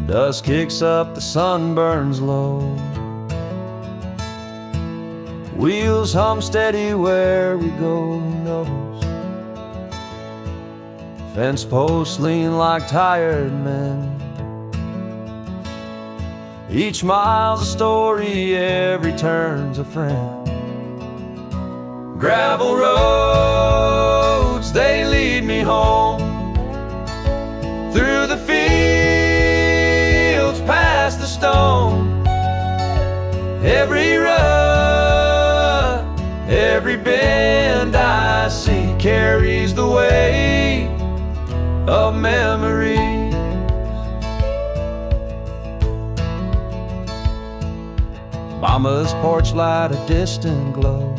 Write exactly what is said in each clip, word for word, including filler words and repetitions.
Dust kicks up, the sun burns low. Wheels hum steady where we go, who knows? Fence posts lean like tired men. Each mile's a story, every turn's a friend. Gravel roads, they lead me home. Through the fields, past the stone. Every rut, every bend I see carries the weight of memories. Mama's porch light, a distant glow.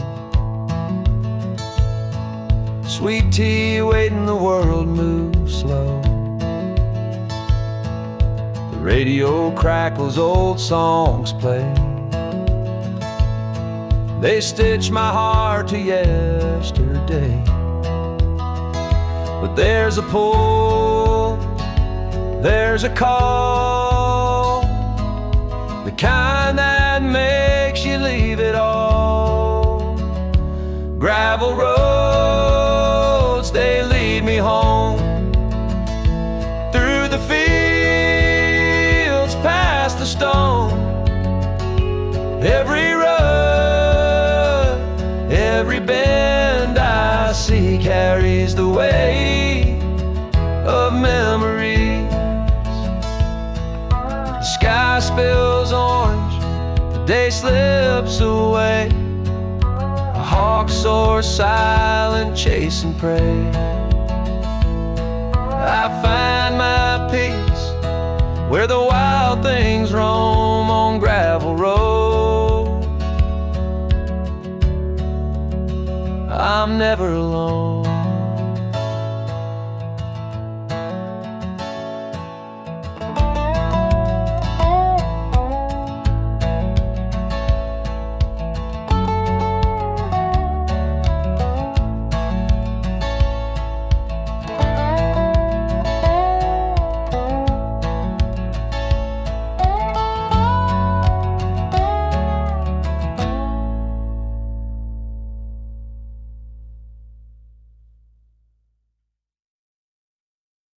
Sweet tea waiting, the world moves slow. The radio crackles, old songs play. They stitch my heart to yesterday. But there's a pull, there's a call, the kind that makes you leave it all. Gravel roads, they lead me home. Through the fields, past the stone. Every road, every bend I see carries the weight of memories. The sky spills orange, the day slips away. A hawk soars silent, chasing prey. I find my peace where the wild things roam on gravel road. I'm never alone.